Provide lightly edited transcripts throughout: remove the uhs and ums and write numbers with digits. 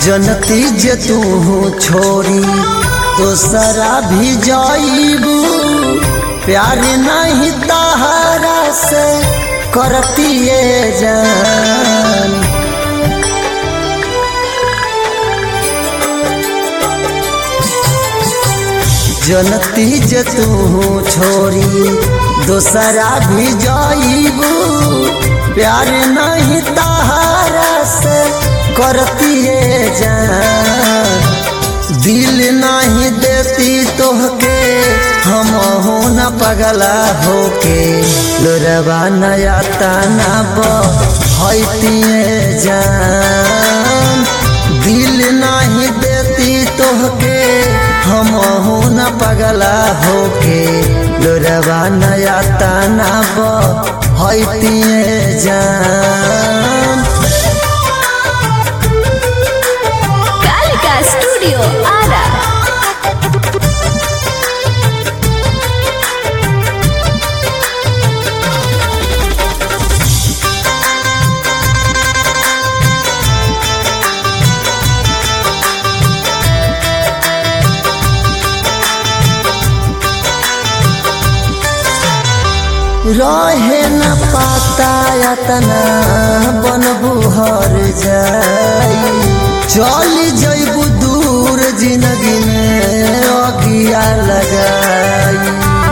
जनती जे तू छोरी दोसरा भी जाइबू, प्यार नहीं तहरा से करती ये जान। जनती जे तू छोरी दोसरा भी जाइबू, प्यार नहीं तहरा से करती ये जान। दिल नहीं देती तोहके हम हो न पगला होके, लोरवा नया ताना बहती जान। दिल नहीं देती तोहके हम हो न पगला होके, लोरवा नया ताना बहती जान। कालिका स्टूडियो आरा। रहे न पाता यातना बनबू हर जाई, चली जइबू दूर जिंदगी में अगिया लगाई।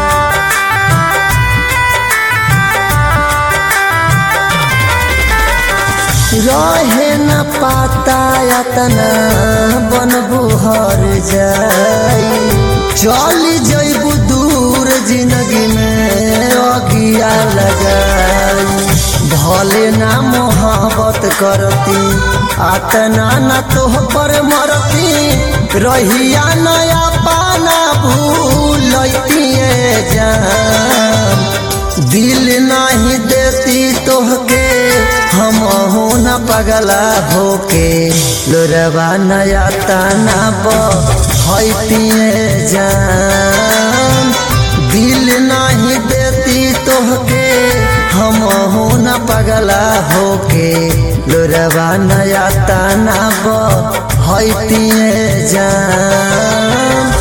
रहे न पाता यातना बनबू हर जाई, चली जइबू दूर जिंदगी में अगिया लगाई। भले ना मोहब्बत करती आतना न तोह पर मरती, रहिया नया पाना भूलती जान। दिल नहीं देती तोहके हम हो न पगला होके, लोरवा नया ताना बहती जान। दिल नहीं देती तोहके हम हो न पगला होके, लोरवा नया ताना बहती जान।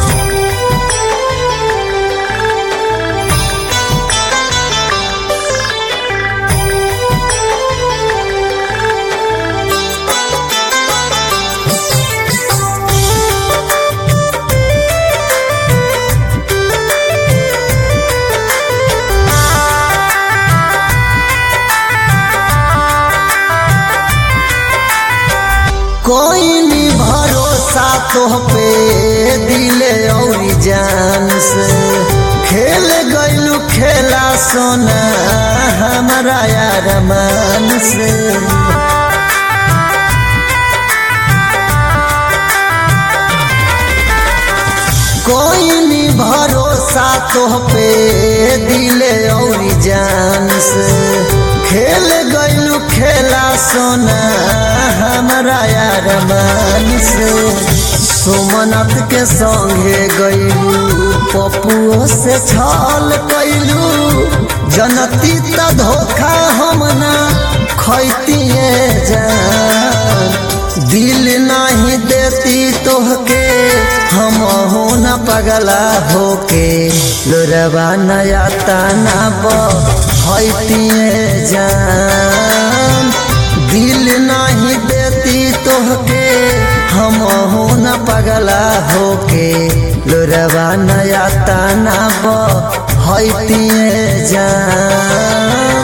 कोई नहीं भरोसा तोह पे दिले और जान से, खेल गइलू खेला सोना हमारा यार मान से। कोई नहीं भरोसा तोह पे दिले और जान से, खेल गइलू खेला सोना हमारा यार मान से। सोमनाथ के संगे गइलू पपुओ से छल कइलू, जनती त धोखा हम ना खैती जान। दिल नहीं देती तोहके हम हो न पगला होके, लोरवा नया ताना बहती जान। दिल नहीं देती तोहके हम हो न पगला होके, लोरवा नया ताना बहती जान।